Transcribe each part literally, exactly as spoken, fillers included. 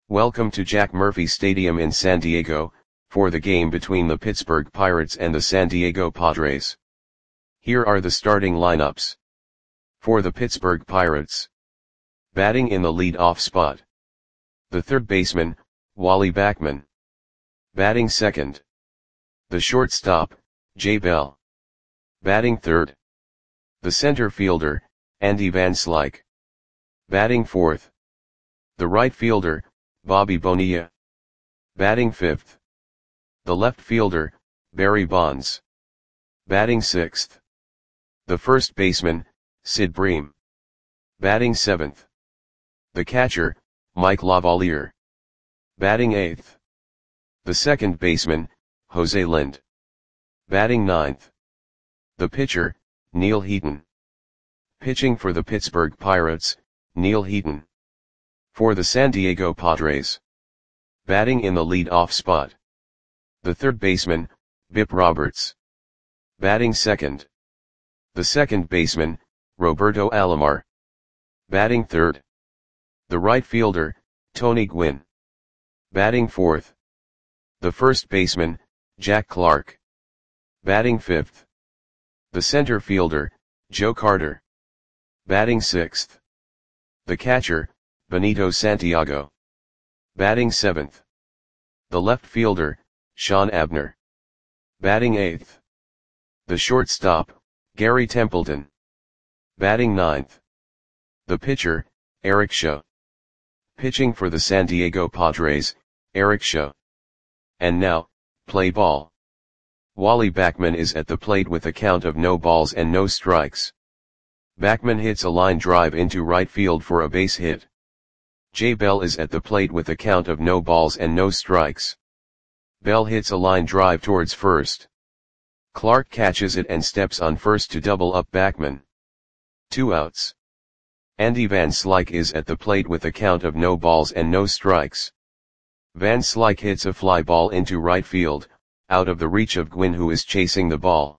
Welcome to Jack Murphy Stadium in San Diego, for the game between the Pittsburgh Pirates and the San Diego Padres. Here are the starting lineups. For the Pittsburgh Pirates. Batting in the lead-off spot. The third baseman, Wally Backman. Batting second. The shortstop, Jay Bell. Batting third. The center fielder, Andy Van Slyke. Batting fourth. The right fielder, Bobby Bonilla. Batting fifth. The left fielder, Barry Bonds. Batting sixth. The first baseman, Sid Bream. Batting seventh. The catcher, Mike Lavalier. Batting eighth. The second baseman, Jose Lind. Batting ninth. The pitcher, Neil Heaton. Pitching for the Pittsburgh Pirates, Neil Heaton. For the San Diego Padres. Batting in the lead-off spot. The third baseman, Bip Roberts. Batting second. The second baseman, Roberto Alomar. Batting third. The right fielder, Tony Gwynn. Batting fourth. The first baseman, Jack Clark. Batting fifth. The center fielder, Joe Carter. Batting sixth. The catcher, Benito Santiago. Batting seventh. The left fielder, Sean Abner. Batting eighth. The shortstop, Gary Templeton. Batting ninth. The pitcher, Eric Shaw. Pitching for the San Diego Padres, Eric Shaw. And now, play ball. Wally Backman is at the plate with a count of no balls and no strikes. Backman hits a line drive into right field for a base hit. Jay Bell is at the plate with a count of no balls and no strikes. Bell hits a line drive towards first. Clark catches it and steps on first to double up Backman. Two outs. Andy Van Slyke is at the plate with a count of no balls and no strikes. Van Slyke hits a fly ball into right field, out of the reach of Gwynn, who is chasing the ball.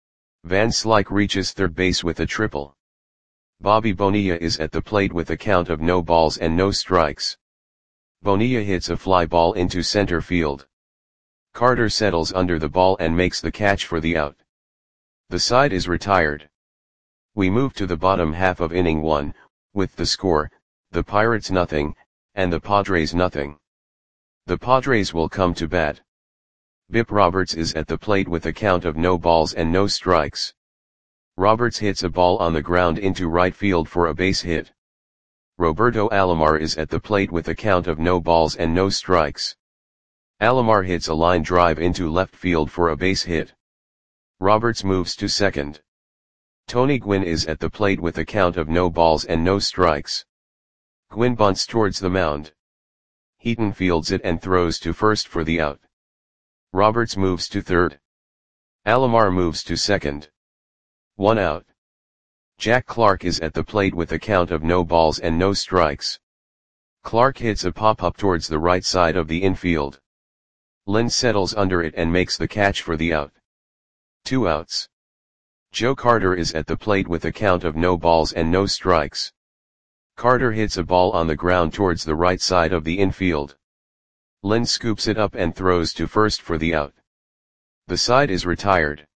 Van Slyke reaches third base with a triple. Bobby Bonilla is at the plate with a count of no balls and no strikes. Bonilla hits a fly ball into center field. Carter settles under the ball and makes the catch for the out. The side is retired. We move to the bottom half of inning one, with the score, the Pirates nothing, and the Padres nothing. The Padres will come to bat. Bip Roberts is at the plate with a count of no balls and no strikes. Roberts hits a ball on the ground into right field for a base hit. Roberto Alomar is at the plate with a count of no balls and no strikes. Alomar hits a line drive into left field for a base hit. Roberts moves to second. Tony Gwynn is at the plate with a count of no balls and no strikes. Gwynn bunts towards the mound. Heaton fields it and throws to first for the out. Roberts moves to third. Alomar moves to second. One out. Jack Clark is at the plate with a count of no balls and no strikes. Clark hits a pop-up towards the right side of the infield. Lind settles under it and makes the catch for the out. Two outs. Joe Carter is at the plate with a count of no balls and no strikes. Carter hits a ball on the ground towards the right side of the infield. Lind scoops it up and throws to first for the out. The side is retired.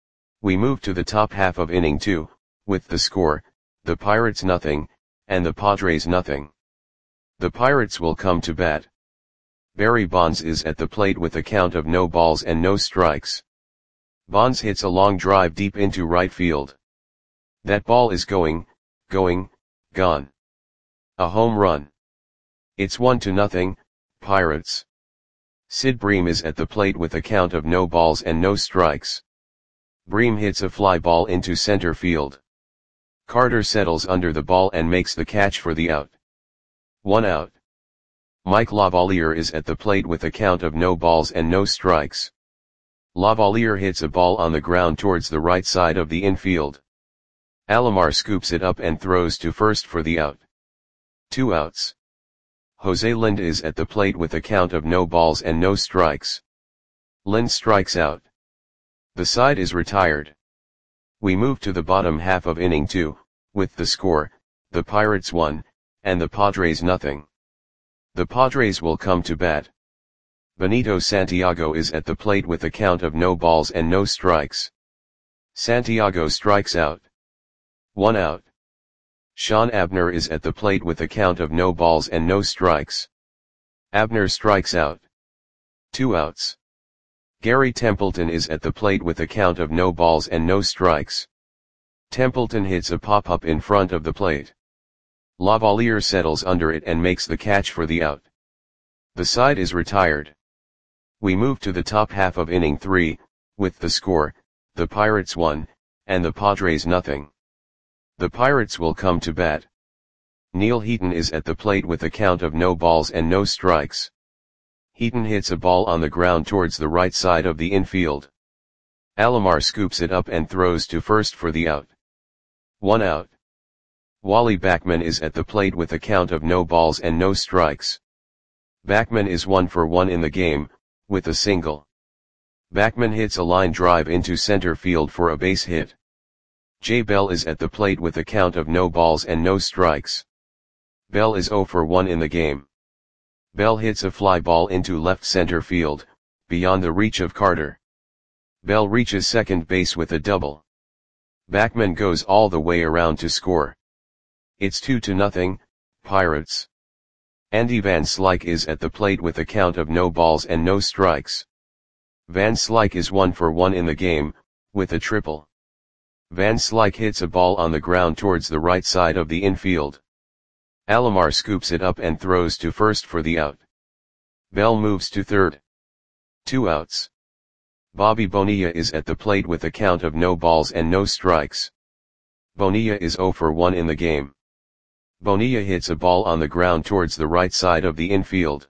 We move to the top half of inning two, with the score, the Pirates nothing, and the Padres nothing. The Pirates will come to bat. Barry Bonds is at the plate with a count of no balls and no strikes. Bonds hits a long drive deep into right field. That ball is going, going, gone. A home run. It's one to nothing, Pirates. Sid Bream is at the plate with a count of no balls and no strikes. Bream hits a fly ball into center field. Carter settles under the ball and makes the catch for the out. One out. Mike Lavalier is at the plate with a count of no balls and no strikes. Lavalier hits a ball on the ground towards the right side of the infield. Alomar scoops it up and throws to first for the out. Two outs. Jose Lind is at the plate with a count of no balls and no strikes. Lind strikes out. The side is retired. We move to the bottom half of inning two, with the score, the Pirates one, and the Padres nothing. The Padres will come to bat. Benito Santiago is at the plate with a count of no balls and no strikes. Santiago strikes out. One out. Sean Abner is at the plate with a count of no balls and no strikes. Abner strikes out. Two outs. Gary Templeton is at the plate with a count of no balls and no strikes. Templeton hits a pop-up in front of the plate. Lavalier settles under it and makes the catch for the out. The side is retired. We move to the top half of inning three, with the score, the Pirates one, and the Padres nothing. The Pirates will come to bat. Neil Heaton is at the plate with a count of no balls and no strikes. Heaton hits a ball on the ground towards the right side of the infield. Alomar scoops it up and throws to first for the out. One out. Wally Backman is at the plate with a count of no balls and no strikes. Backman is one for one in the game, with a single. Backman hits a line drive into center field for a base hit. Jay Bell is at the plate with a count of no balls and no strikes. Bell is zero for one in the game. Bell hits a fly ball into left center field, beyond the reach of Carter. Bell reaches second base with a double. Backman goes all the way around to score. It's two to nothing, Pirates. Andy Van Slyke is at the plate with a count of no balls and no strikes. Van Slyke is one for one in the game, with a triple. Van Slyke hits a ball on the ground towards the right side of the infield. Alomar scoops it up and throws to first for the out. Bell moves to third. Two outs. Bobby Bonilla is at the plate with a count of no balls and no strikes. Bonilla is zero for one in the game. Bonilla hits a ball on the ground towards the right side of the infield.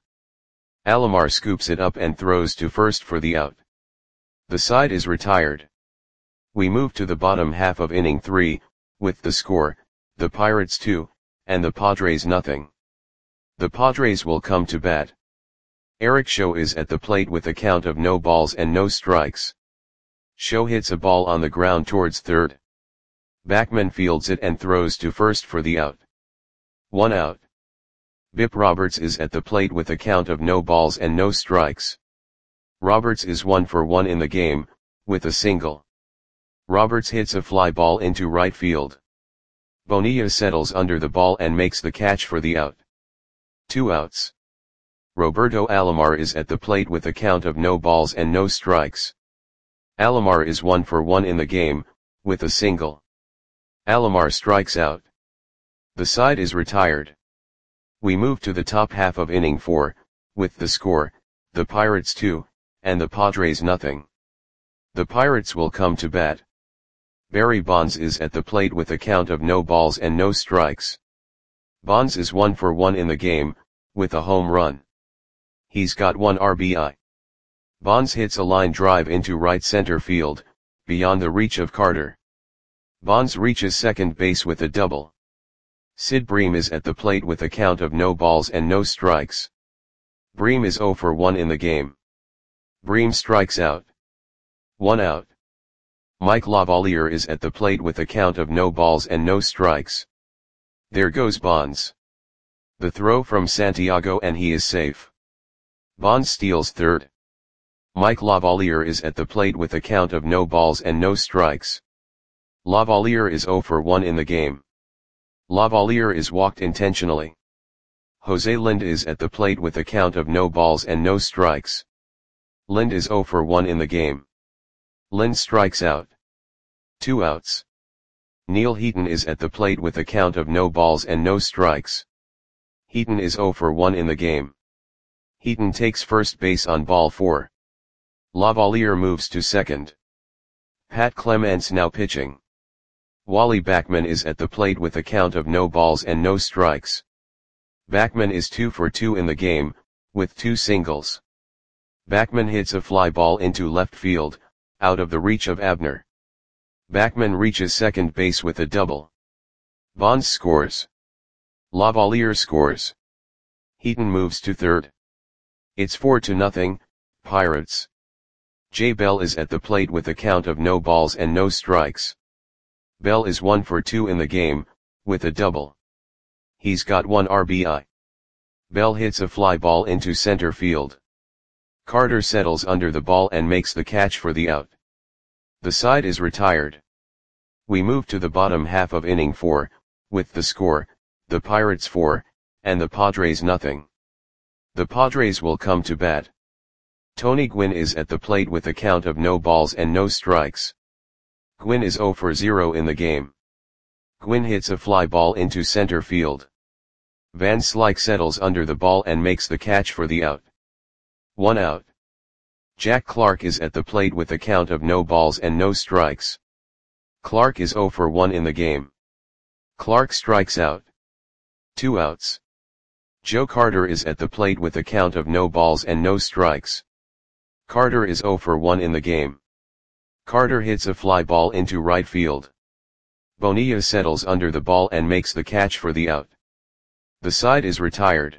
Alomar scoops it up and throws to first for the out. The side is retired. We move to the bottom half of inning three, with the score, the Pirates two, and the Padres nothing. The Padres will come to bat. Eric Show is at the plate with a count of no balls and no strikes. Show hits a ball on the ground towards third. Backman fields it and throws to first for the out. One out. Bip Roberts is at the plate with a count of no balls and no strikes. Roberts is one for one in the game, with a single. Roberts hits a fly ball into right field. Bonilla settles under the ball and makes the catch for the out. Two outs. Roberto Alomar is at the plate with a count of no balls and no strikes. Alomar is one for one in the game, with a single. Alomar strikes out. The side is retired. We move to the top half of inning four, with the score, the Pirates two, and the Padres nothing. The Pirates will come to bat. Barry Bonds is at the plate with a count of no balls and no strikes. Bonds is one for one in the game, with a home run. He's got one R B I. Bonds hits a line drive into right center field, beyond the reach of Carter. Bonds reaches second base with a double. Sid Bream is at the plate with a count of no balls and no strikes. Bream is zero for one in the game. Bream strikes out. One out. Mike Lavalier is at the plate with a count of no balls and no strikes. There goes Bonds. The throw from Santiago and he is safe. Bonds steals third. Mike Lavalier is at the plate with a count of no balls and no strikes. Lavalier is zero for one in the game. Lavalier is walked intentionally. Jose Lind is at the plate with a count of no balls and no strikes. Lind is zero for one in the game. Lind strikes out. Two outs. Neil Heaton is at the plate with a count of no balls and no strikes. Heaton is zero for one in the game. Heaton takes first base on ball four. Lavalier moves to second. Pat Clements now pitching. Wally Backman is at the plate with a count of no balls and no strikes. Backman is two for two in the game, with two singles. Backman hits a fly ball into left field, out of the reach of Abner. Backman reaches second base with a double. Bonds scores. Lavalier scores. Heaton moves to third. It's four to nothing, Pirates. Jay Bell is at the plate with a count of no balls and no strikes. Bell is one for two in the game, with a double. He's got one R B I. Bell hits a fly ball into center field. Carter settles under the ball and makes the catch for the out. The side is retired. We move to the bottom half of inning four, with the score, the Pirates four, and the Padres nothing. The Padres will come to bat. Tony Gwynn is at the plate with a count of no balls and no strikes. Gwynn is zero for zero in the game. Gwynn hits a fly ball into center field. Van Slyke settles under the ball and makes the catch for the out. One out. Jack Clark is at the plate with a count of no balls and no strikes. Clark is zero for one in the game. Clark strikes out. Two outs. Joe Carter is at the plate with a count of no balls and no strikes. Carter is zero for one in the game. Carter hits a fly ball into right field. Bonilla settles under the ball and makes the catch for the out. The side is retired.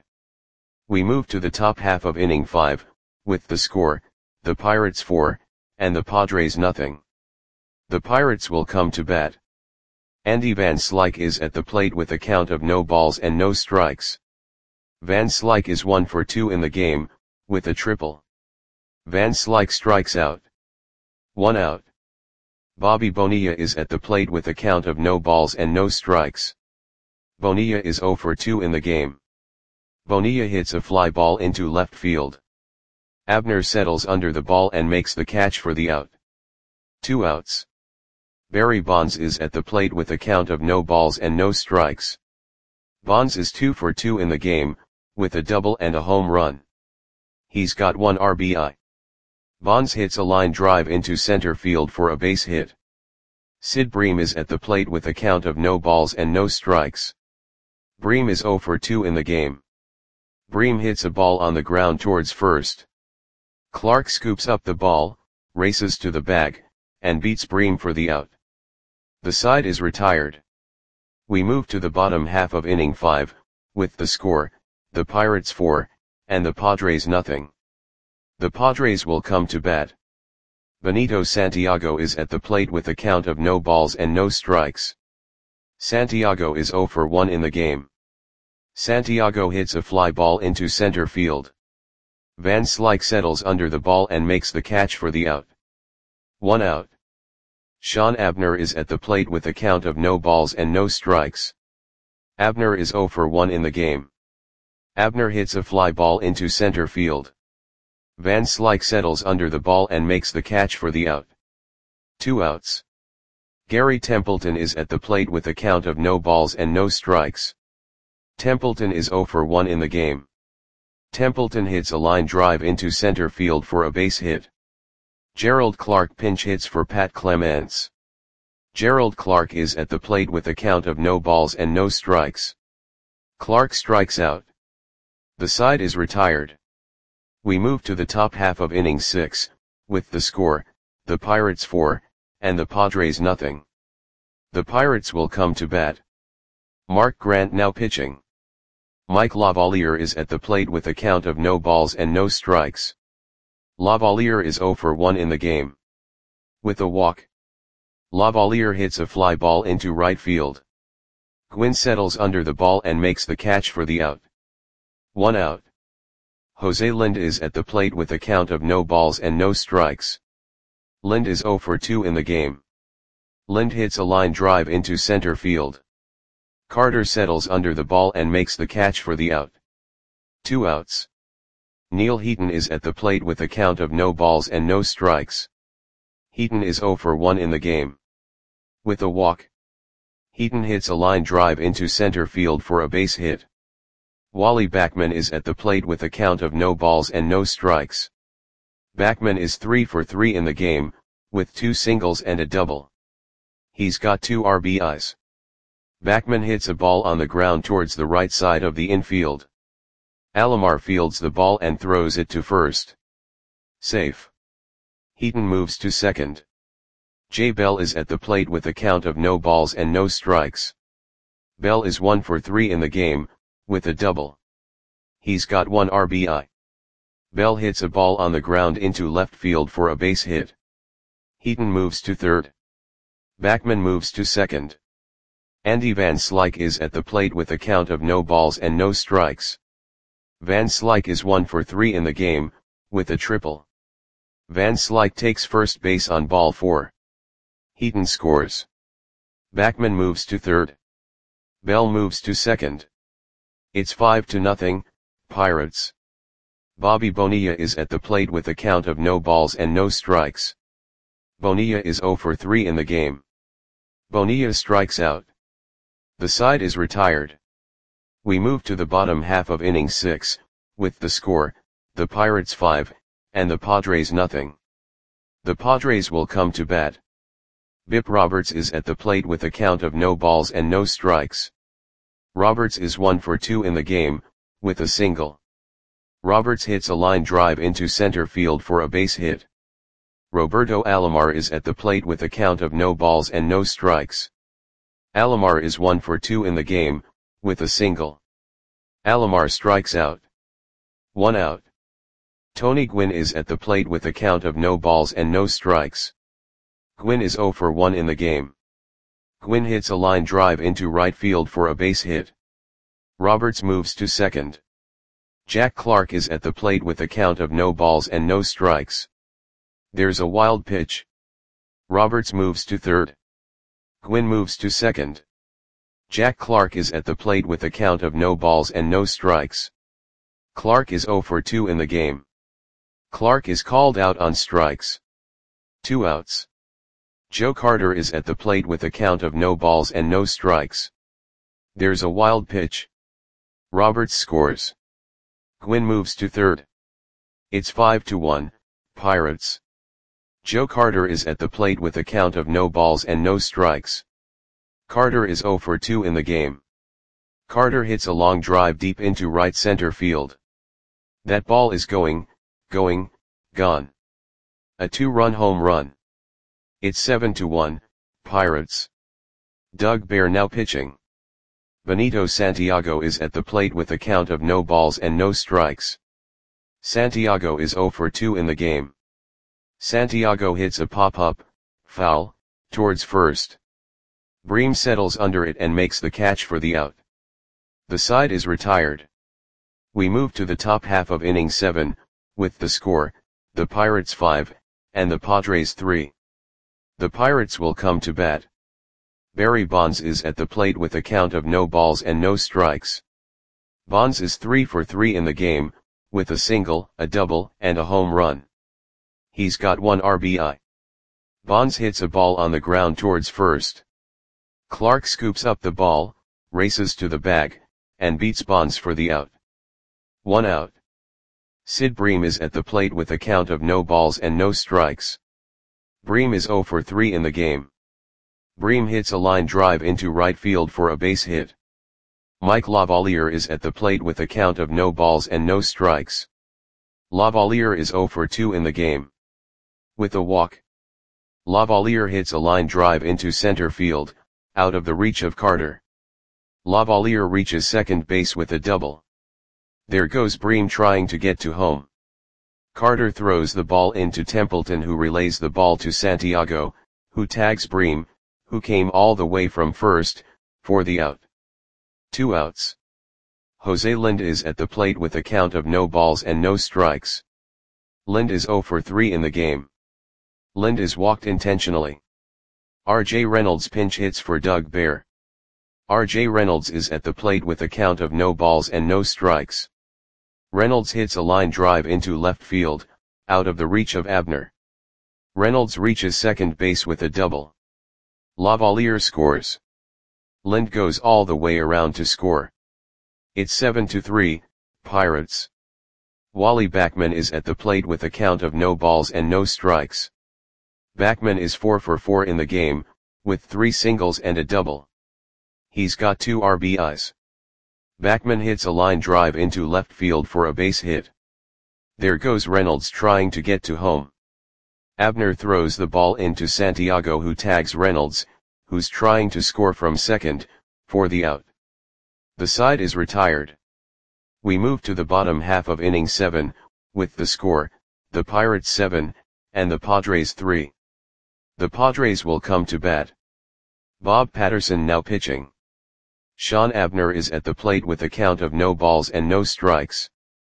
We move to the top half of inning five, with the score, the Pirates four, and the Padres nothing. The Pirates will come to bat. Andy Van Slyke is at the plate with a count of no balls and no strikes. Van Slyke is one for two in the game, with a triple. Van Slyke strikes out. One out. Bobby Bonilla is at the plate with a count of no balls and no strikes. Bonilla is zero for two in the game. Bonilla hits a fly ball into left field. Abner settles under the ball and makes the catch for the out. Two outs. Barry Bonds is at the plate with a count of no balls and no strikes. Bonds is two for two in the game, with a double and a home run. He's got one R B I. Bonds hits a line drive into center field for a base hit. Sid Bream is at the plate with a count of no balls and no strikes. Bream is zero for two in the game. Bream hits a ball on the ground towards first. Clark scoops up the ball, races to the bag, and beats Bream for the out. The side is retired. We move to the bottom half of inning five, with the score, the Pirates four, and the Padres nothing. The Padres will come to bat. Benito Santiago is at the plate with a count of no balls and no strikes. Santiago is zero for one in the game. Santiago hits a fly ball into center field. Van Slyke settles under the ball and makes the catch for the out. One out. Sean Abner is at the plate with a count of no balls and no strikes. Abner is zero for one in the game. Abner hits a fly ball into center field. Van Slyke settles under the ball and makes the catch for the out. Two outs. Gary Templeton is at the plate with a count of no balls and no strikes. Templeton is zero for one in the game. Templeton hits a line drive into center field for a base hit. Gerald Clark pinch hits for Pat Clements. Gerald Clark is at the plate with a count of no balls and no strikes. Clark strikes out. The side is retired. We move to the top half of inning six, with the score, the Pirates four, and the Padres nothing. The Pirates will come to bat. Mark Grant now pitching. Mike Lavalier is at the plate with a count of no balls and no strikes. Lavalier is zero for one in the game. With a walk. Lavalier hits a fly ball into right field. Gwynn settles under the ball and makes the catch for the out. One out. Jose Lind is at the plate with a count of no balls and no strikes. Lind is zero for two in the game. Lind hits a line drive into center field. Carter settles under the ball and makes the catch for the out. Two outs. Neil Heaton is at the plate with a count of no balls and no strikes. Heaton is zero for one in the game. With a walk. Heaton hits a line drive into center field for a base hit. Wally Backman is at the plate with a count of no balls and no strikes. Backman is three for three in the game, with two singles and a double. He's got two R B Is. Backman hits a ball on the ground towards the right side of the infield. Alomar fields the ball and throws it to first. Safe. Heaton moves to second. Jay Bell is at the plate with a count of no balls and no strikes. Bell is one for three in the game, with a double. He's got one R B I. Bell hits a ball on the ground into left field for a base hit. Heaton moves to third. Backman moves to second. Andy Van Slyke is at the plate with a count of no balls and no strikes. Van Slyke is one for three in the game, with a triple. Van Slyke takes first base on ball four. Heaton scores. Backman moves to third. Bell moves to second. It's five to nothing, Pirates. Bobby Bonilla is at the plate with a count of no balls and no strikes. Bonilla is zero for three in the game. Bonilla strikes out. The side is retired. We move to the bottom half of inning six, with the score, the Pirates five, and the Padres nothing. The Padres will come to bat. Bip Roberts is at the plate with a count of no balls and no strikes. Roberts is one for two in the game, with a single. Roberts hits a line drive into center field for a base hit. Roberto Alomar is at the plate with a count of no balls and no strikes. Alomar is one for two in the game, with a single. Alomar strikes out. One out. Tony Gwynn is at the plate with a count of no balls and no strikes. Gwynn is zero for one in the game. Gwynn hits a line drive into right field for a base hit. Roberts moves to second. Jack Clark is at the plate with a count of no balls and no strikes. There's a wild pitch. Roberts moves to third. Gwynn moves to second. Jack Clark is at the plate with a count of no balls and no strikes. Clark is zero for two in the game. Clark is called out on strikes. Two outs. Joe Carter is at the plate with a count of no balls and no strikes. There's a wild pitch. Roberts scores. Gwynn moves to third. It's five to one, Pirates. Joe Carter is at the plate with a count of no balls and no strikes. Carter is zero for two in the game. Carter hits a long drive deep into right center field. That ball is going, going, gone. A two-run home run. It's seven to one, Pirates. Doug Bear now pitching. Benito Santiago is at the plate with a count of no balls and no strikes. Santiago is zero for two in the game. Santiago hits a pop-up, foul, towards first. Bream settles under it and makes the catch for the out. The side is retired. We move to the top half of inning seven, with the score, the Pirates five, and the Padres three. The Pirates will come to bat. Barry Bonds is at the plate with a count of no balls and no strikes. Bonds is three for three in the game, with a single, a double, and a home run. He's got one R B I. Bonds hits a ball on the ground towards first. Clark scoops up the ball, races to the bag, and beats Bonds for the out. One out. Sid Bream is at the plate with a count of no balls and no strikes. Bream is zero for three in the game. Bream hits a line drive into right field for a base hit. Mike Lavalier is at the plate with a count of no balls and no strikes. Lavalier is zero for two in the game. With a walk. Lavalier hits a line drive into center field, out of the reach of Carter. Lavalier reaches second base with a double. There goes Bream trying to get to home. Carter throws the ball into Templeton, who relays the ball to Santiago, who tags Bream, who came all the way from first, for the out. Two outs. Jose Lind is at the plate with a count of no balls and no strikes. Lind is zero for three in the game. Lind is walked intentionally. R J Reynolds pinch hits for Doug Bear. R J Reynolds is at the plate with a count of no balls and no strikes. Reynolds hits a line drive into left field, out of the reach of Abner. Reynolds reaches second base with a double. Lavalier scores. Lind goes all the way around to score. It's seven to three, Pirates. Wally Backman is at the plate with a count of no balls and no strikes. Backman is four for four in the game, with three singles and a double. He's got two R B Is. Backman hits a line drive into left field for a base hit. There goes Reynolds trying to get to home. Abner throws the ball into Santiago, who tags Reynolds, who's trying to score from second, for the out. The side is retired. We move to the bottom half of inning seven, with the score, the Pirates seven, and the Padres three. The Padres will come to bat. Bob Patterson now pitching. Sean Abner is at the plate with a count of no balls and no strikes.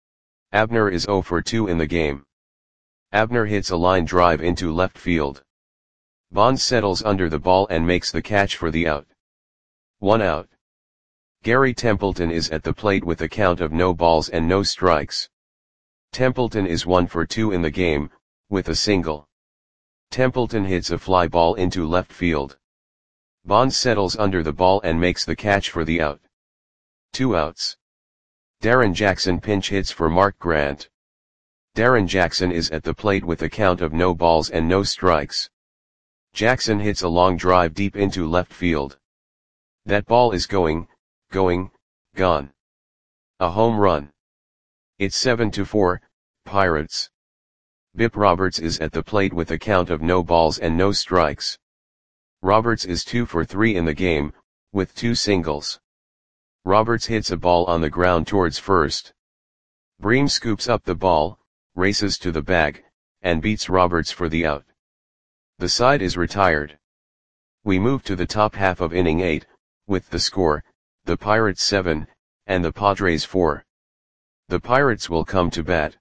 Abner is zero for two in the game. Abner hits a line drive into left field. Bonds settles under the ball and makes the catch for the out. One out. Gary Templeton is at the plate with a count of no balls and no strikes. Templeton is one for two in the game, with a single. Templeton hits a fly ball into left field. Bonds settles under the ball and makes the catch for the out. Two outs. Darren Jackson pinch hits for Mark Grant. Darren Jackson is at the plate with a count of no balls and no strikes. Jackson hits a long drive deep into left field. That ball is going, going, gone. A home run. It's seven to four, Pirates. Bip Roberts is at the plate with a count of no balls and no strikes. Roberts is two for three in the game, with two singles. Roberts hits a ball on the ground towards first. Bream scoops up the ball, races to the bag, and beats Roberts for the out. The side is retired. We move to the top half of inning eight, with the score, the Pirates seven, and the Padres four. The Pirates will come to bat.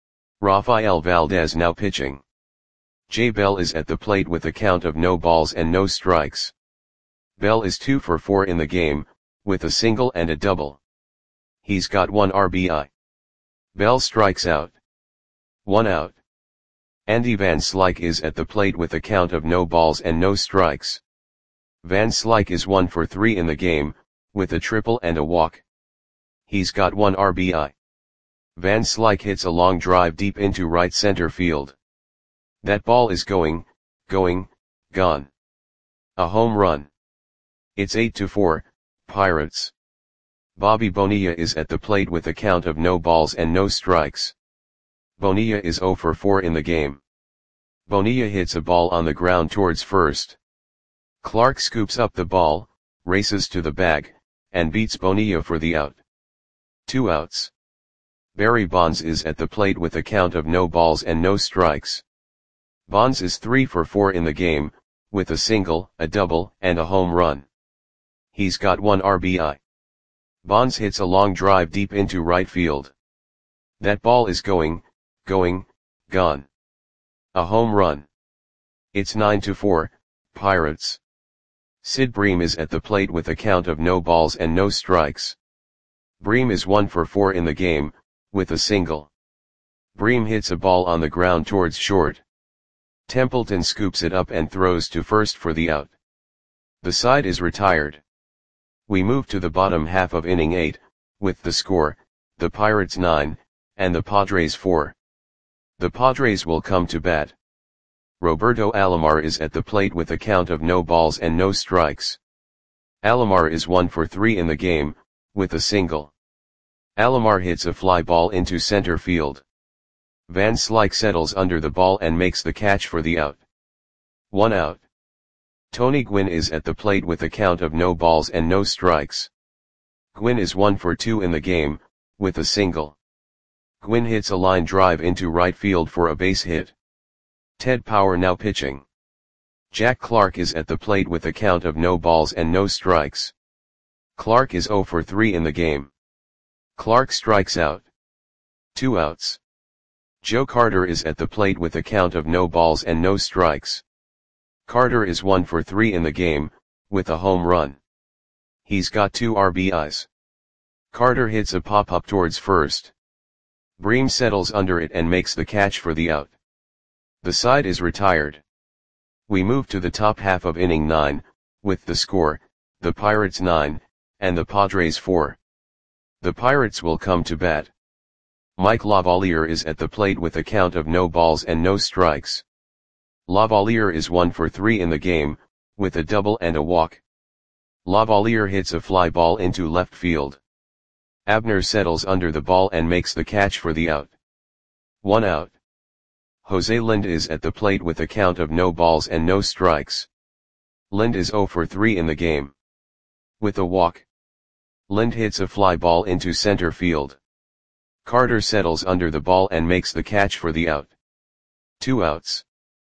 Rafael Valdez now pitching. Jay Bell is at the plate with a count of no balls and no strikes. Bell is two for four in the game, with a single and a double. He's got one R B I. Bell strikes out. One out. Andy Van Slyke is at the plate with a count of no balls and no strikes. Van Slyke is one for three in the game, with a triple and a walk. He's got one R B I. Van Slyke hits a long drive deep into right center field. That ball is going, going, gone. A home run. It's eight to four, Pirates. Bobby Bonilla is at the plate with a count of no balls and no strikes. Bonilla is zero for four in the game. Bonilla hits a ball on the ground towards first. Clark scoops up the ball, races to the bag, and beats Bonilla for the out. Two outs. Barry Bonds is at the plate with a count of no balls and no strikes. Bonds is three for four in the game, with a single, a double, and a home run. He's got one R B I. Bonds hits a long drive deep into right field. That ball is going, going, gone. A home run. It's nine to four, Pirates. Sid Bream is at the plate with a count of no balls and no strikes. Bream is one for four in the game, with a single. Bream hits a ball on the ground towards short. Templeton scoops it up and throws to first for the out. The side is retired. We move to the bottom half of inning eight, with the score, the Pirates nine, and the Padres four. The Padres will come to bat. Roberto Alomar is at the plate with a count of no balls and no strikes. Alomar is one for three in the game, with a single. Alomar hits a fly ball into center field. Van Slyke settles under the ball and makes the catch for the out. One out. Tony Gwynn is at the plate with a count of no balls and no strikes. Gwynn is one for two in the game, with a single. Gwynn hits a line drive into right field for a base hit. Ted Power now pitching. Jack Clark is at the plate with a count of no balls and no strikes. Clark is zero for three in the game. Clark strikes out. Two outs. Joe Carter is at the plate with a count of no balls and no strikes. Carter is one for three in the game, with a home run. He's got two R B Is. Carter hits a pop-up towards first. Bream settles under it and makes the catch for the out. The side is retired. We move to the top half of inning nine, with the score, the Pirates nine, and the Padres four. The Pirates will come to bat. Mike Lavalier is at the plate with a count of no balls and no strikes. Lavalier is one for three in the game, with a double and a walk. Lavalier hits a fly ball into left field. Abner settles under the ball and makes the catch for the out. One out. Jose Lind is at the plate with a count of no balls and no strikes. Lind is zero for three in the game. With a walk. Lind hits a fly ball into center field. Carter settles under the ball and makes the catch for the out. Two outs.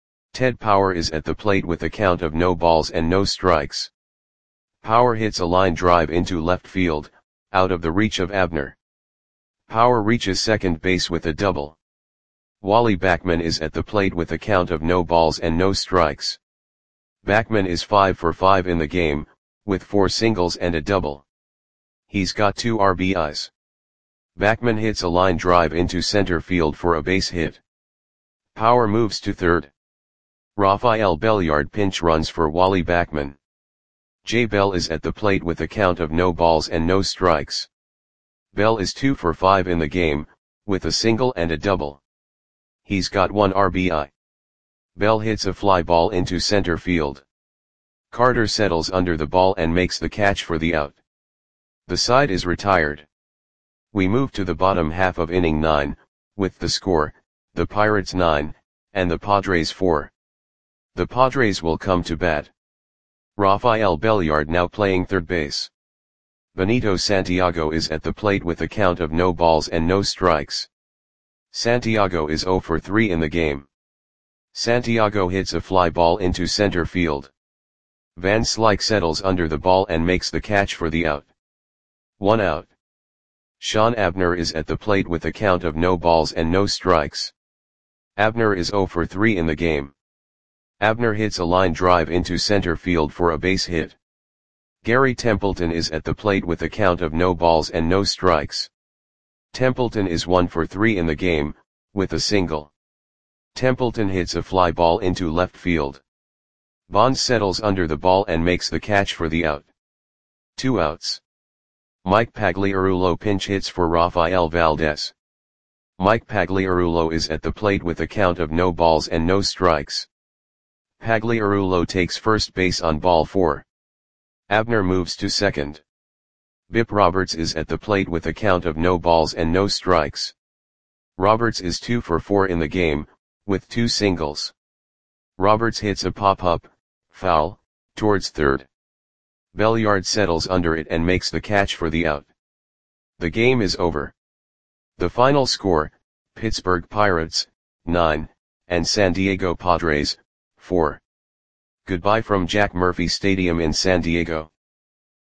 Ted Power is at the plate with a count of no balls and no strikes. Power hits a line drive into left field, out of the reach of Abner. Power reaches second base with a double. Wally Backman is at the plate with a count of no balls and no strikes. Backman is five for five in the game, with four singles and a double. He's got two R B Is. Backman hits a line drive into center field for a base hit. Power moves to third. Rafael Belliard pinch runs for Wally Backman. Jay Bell is at the plate with a count of no balls and no strikes. Bell is two for five in the game, with a single and a double. He's got one R B I. Bell hits a fly ball into center field. Carter settles under the ball and makes the catch for the out. The side is retired. We move to the bottom half of inning nine, with the score, the Pirates nine, and the Padres four. The Padres will come to bat. Rafael Belliard now playing third base. Benito Santiago is at the plate with a count of no balls and no strikes. Santiago is zero for three in the game. Santiago hits a fly ball into center field. Van Slyke settles under the ball and makes the catch for the out. One out. Sean Abner is at the plate with a count of no balls and no strikes. Abner is zero for three in the game. Abner hits a line drive into center field for a base hit. Gary Templeton is at the plate with a count of no balls and no strikes. Templeton is one for three in the game, with a single. Templeton hits a fly ball into left field. Bonds settles under the ball and makes the catch for the out. Two outs. Mike Pagliarulo pinch hits for Rafael Valdez. Mike Pagliarulo is at the plate with a count of no balls and no strikes. Pagliarulo takes first base on ball four. Abner moves to second. Bip Roberts is at the plate with a count of no balls and no strikes. Roberts is two for four in the game, with two singles. Roberts hits a pop-up, foul, towards third. Belliard settles under it and makes the catch for the out. The game is over. The final score, Pittsburgh Pirates, nine, and San Diego Padres, four. Goodbye from Jack Murphy Stadium in San Diego.